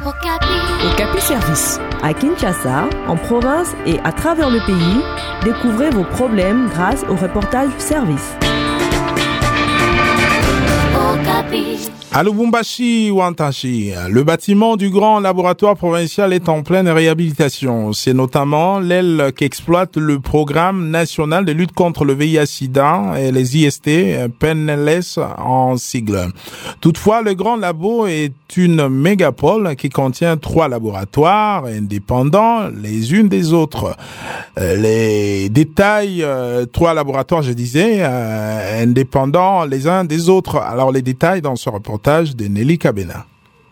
Okapi Service. À Kinshasa, en province et à travers le pays, découvrez vos problèmes grâce au reportage service. À Lubumbashi ou Antanchi, le bâtiment du grand laboratoire provincial est en pleine réhabilitation. C'est notamment l'aile qu'exploite le programme national de lutte contre le VIH-Sida et les IST, PNLS en sigle. Toutefois, le grand labo est une mégapole qui contient 3 laboratoires indépendants les unes des autres. Les détails, 3 laboratoires, je disais, indépendants les uns des autres. Alors les détails dans ce reportage de Nelly Kabena.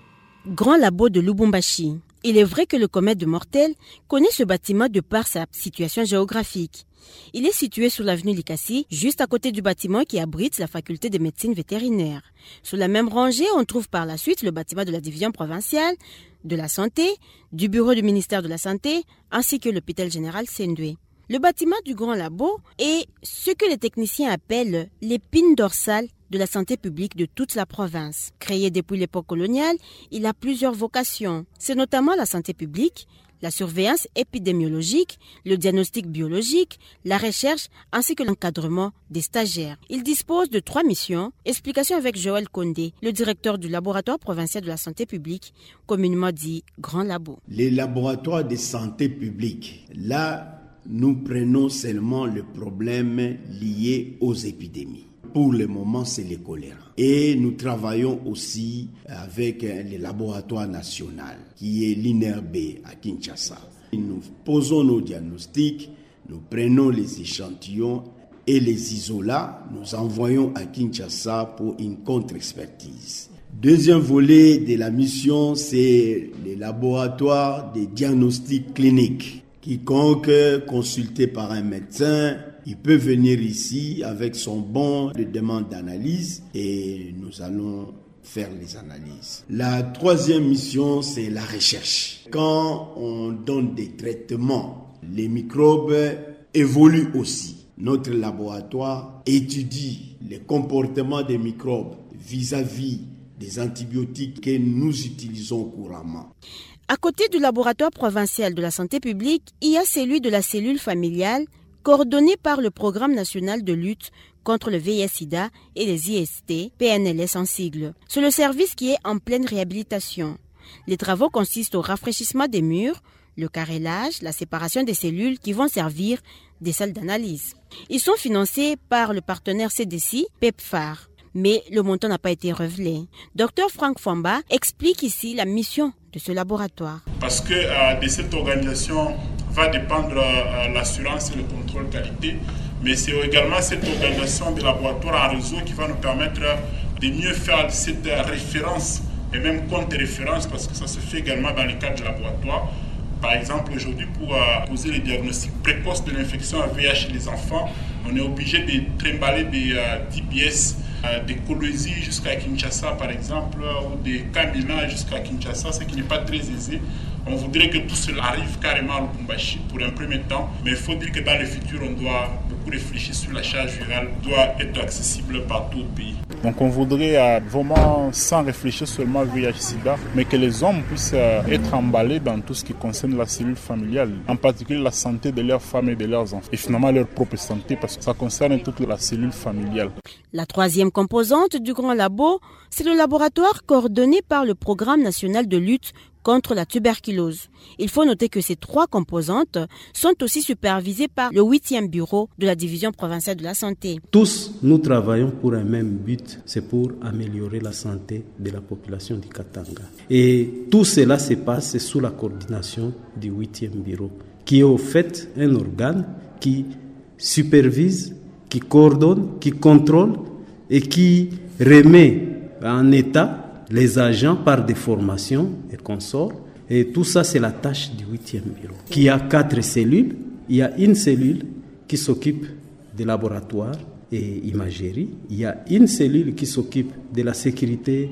Grand labo de Lubumbashi. Il est vrai que le comète de Mortel connaît ce bâtiment de par sa situation géographique. Il est situé sur l'avenue Likasi, juste à côté du bâtiment qui abrite la faculté de médecine vétérinaire. Sur la même rangée, on trouve par la suite le bâtiment de la division provinciale de la santé, du bureau du ministère de la Santé, ainsi que l'hôpital général Sendwe. Le bâtiment du grand labo est ce que les techniciens appellent l'épine dorsale de la santé publique de toute la province. Créé depuis l'époque coloniale, il a plusieurs vocations. C'est notamment la santé publique, la surveillance épidémiologique, le diagnostic biologique, la recherche ainsi que l'encadrement des stagiaires. Il dispose de 3 missions. Explication avec Joël Condé, le directeur du laboratoire provincial de la santé publique, communément dit Grand Labo. Les laboratoires de santé publique, là, nous prenons seulement le problème lié aux épidémies. Pour le moment, c'est le choléra. Et nous travaillons aussi avec le laboratoire national, qui est l'INRB à Kinshasa. Nous posons nos diagnostics, nous prenons les échantillons et les isolats, nous envoyons à Kinshasa pour une contre-expertise. Deuxième volet de la mission, c'est le laboratoire de diagnostic clinique. Quiconque consulté par un médecin, il peut venir ici avec son bon de demande d'analyse et nous allons faire les analyses. La 3e mission, c'est la recherche. Quand on donne des traitements, les microbes évoluent aussi. Notre laboratoire étudie les comportements des microbes vis-à-vis des antibiotiques que nous utilisons couramment. À côté du laboratoire provincial de la santé publique, il y a celui de la cellule familiale coordonnée par le Programme national de lutte contre le VIH-Sida et les IST, PNLS en sigle. C'est le service qui est en pleine réhabilitation. Les travaux consistent au rafraîchissement des murs, le carrelage, la séparation des cellules qui vont servir des salles d'analyse. Ils sont financés par le partenaire CDC, PEPFAR. Mais le montant n'a pas été révélé. Dr Franck Famba explique ici la mission de ce laboratoire. Parce que de cette organisation va dépendre l'assurance et le contrôle qualité, mais c'est également cette organisation de laboratoire en réseau qui va nous permettre de mieux faire cette référence et même contre-référence, parce que ça se fait également dans le cadre du laboratoire. Par exemple, aujourd'hui, pour poser les diagnostics précoces de l'infection à VIH chez les enfants, on est obligé de trimballer des DBS de Kolwezi jusqu'à Kinshasa, par exemple, ou de Kamina jusqu'à Kinshasa, ce qui n'est pas très aisé. On voudrait que tout cela arrive carrément à Lubumbashi pour un premier temps, mais il faut dire que dans le futur, on doit beaucoup réfléchir sur la charge virale, doit être accessible partout au pays. Donc on voudrait vraiment, sans réfléchir seulement au VIH-Sida, mais que les hommes puissent être emballés dans tout ce qui concerne la cellule familiale, en particulier la santé de leurs femmes et de leurs enfants, et finalement leur propre santé, parce que ça concerne toute la cellule familiale. La 3e composante du grand labo, c'est le laboratoire coordonné par le Programme national de lutte contre la tuberculose. Il faut noter que ces 3 composantes sont aussi supervisées par le 8e bureau de la division provinciale de la santé. Tous, nous travaillons pour un même but, c'est pour améliorer la santé de la population du Katanga. Et tout cela se passe sous la coordination du 8e bureau, qui est au fait un organe qui supervise, qui coordonne, qui contrôle et qui remet en état les agents par des formations et consorts. Et tout ça, c'est la tâche du 8e bureau. Qui a 4 cellules. Il y a une cellule qui s'occupe des laboratoires et imagerie. Il y a une cellule qui s'occupe de la sécurité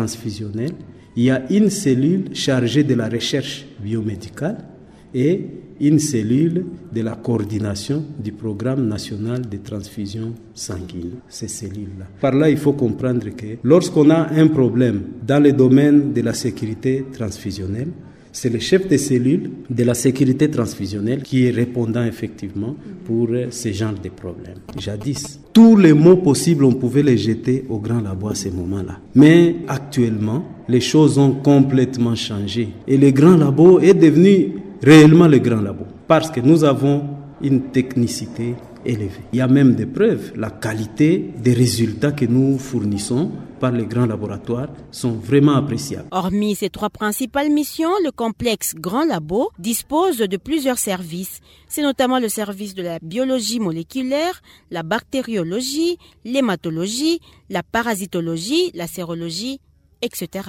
transfusionnelle. Il y a une cellule chargée de la recherche biomédicale. Et une cellule de la coordination du programme national de transfusion sanguine, ces cellules-là. Par là, il faut comprendre que lorsqu'on a un problème dans le domaine de la sécurité transfusionnelle, c'est le chef de cellule de la sécurité transfusionnelle qui est répondant effectivement pour ce genre de problèmes. Jadis, tous les mots possibles, on pouvait les jeter au grand labo à ce moment-là. Mais actuellement, les choses ont complètement changé. Et le grand labo est devenu réellement le grand labo. Parce que nous avons une technicité élevée. Il y a même des preuves. La qualité des résultats que nous fournissons par les grands laboratoires sont vraiment appréciables. Hormis ces 3 principales missions, le complexe Grand Labo dispose de plusieurs services. C'est notamment le service de la biologie moléculaire, la bactériologie, l'hématologie, la parasitologie, la sérologie, etc.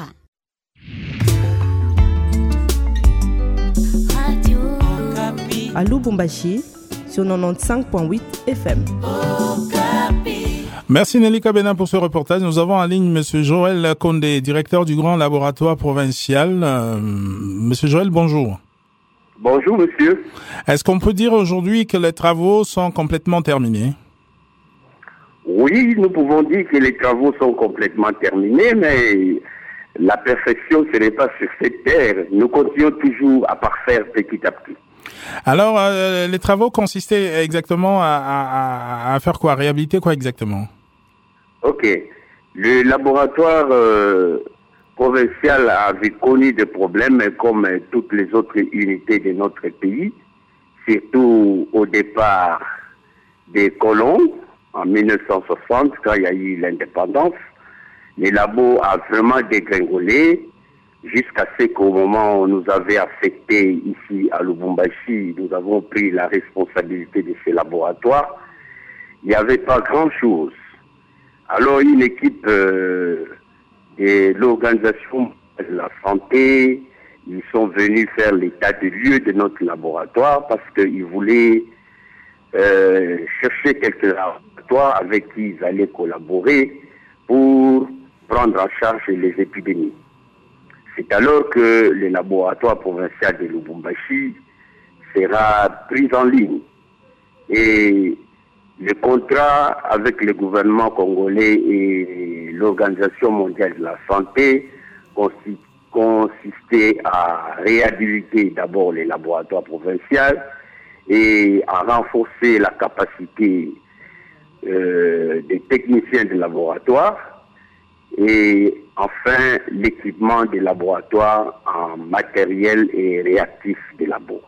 À Lubumbashi, sur 95.8 FM. Merci Nelly Kabena pour ce reportage. Nous avons en ligne Monsieur Joël Condé, directeur du Grand Laboratoire Provincial. Monsieur Joël, bonjour. Bonjour monsieur. Est-ce qu'on peut dire aujourd'hui que les travaux sont complètement terminés? Oui, nous pouvons dire que les travaux sont complètement terminés, mais la perfection, ce n'est pas sur cette terre. Nous continuons toujours à parfaire petit à petit. Alors, les travaux consistaient exactement à faire quoi? Réhabiliter quoi exactement? Ok. Le laboratoire provincial avait connu des problèmes comme toutes les autres unités de notre pays, surtout au départ des colons en 1960, quand il y a eu l'indépendance. Le labo a vraiment dégringolé jusqu'à ce qu'au moment où on nous avait affectés ici à Lubumbashi, nous avons pris la responsabilité de ces laboratoires. Il n'y avait pas grand-chose. Alors une équipe de l'Organisation de la Santé, ils sont venus faire l'état de lieu de notre laboratoire parce qu'ils voulaient chercher quelques laboratoires avec qui ils allaient collaborer pour prendre en charge les épidémies. C'est alors que le laboratoire provincial de Lubumbashi sera pris en ligne. Et le contrat avec le gouvernement congolais et l'Organisation mondiale de la santé consistait à réhabiliter d'abord les laboratoires provinciaux et à renforcer la capacité des techniciens de laboratoire et enfin l'équipement des laboratoires en matériel et réactifs des labos.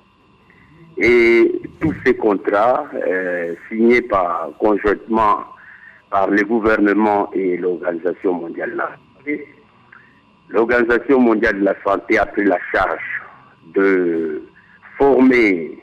Et tous ces contrats signés conjointement par le gouvernement et l'Organisation mondiale de la santé, l'Organisation mondiale de la santé a pris la charge de former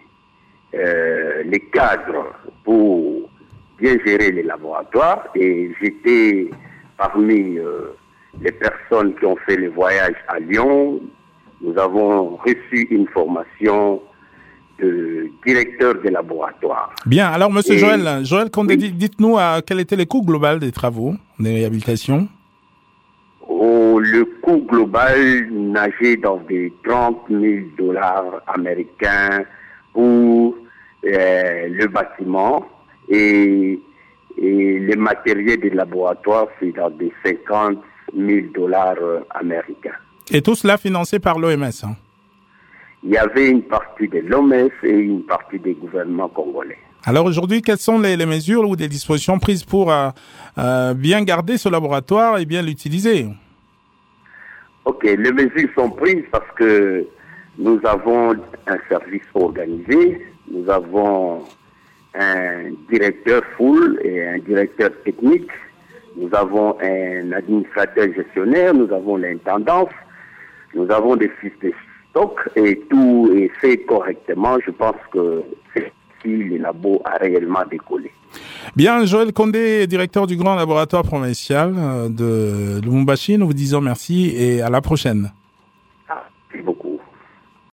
les cadres pour bien gérer les laboratoires et j'étais parmi les personnes qui ont fait le voyage à Lyon. Nous avons reçu une formation de directeur des laboratoires. Bien, alors Monsieur Joël Condé, oui. Dites-nous quel était le coût global des travaux de réhabilitation? Le coût global nageait dans des 30 000 $ américains pour le bâtiment et les matériels des laboratoires, c'est dans des 50 000 $ américains. Et tout cela financé par l'OMS, hein? Il y avait une partie de l'OMS et une partie des gouvernements congolais. Alors aujourd'hui, quelles sont les mesures ou des dispositions prises pour bien garder ce laboratoire et bien l'utiliser? Ok, les mesures sont prises parce que nous avons un service organisé, nous avons un directeur full et un directeur technique, nous avons un administrateur gestionnaire, nous avons l'intendance, nous avons des fiches de stock et tout est fait correctement. Je pense que c'est ici le labo a réellement décollé. Bien, Joël Condé, directeur du Grand Laboratoire Provincial de Lubumbashi, nous vous disons merci et à la prochaine.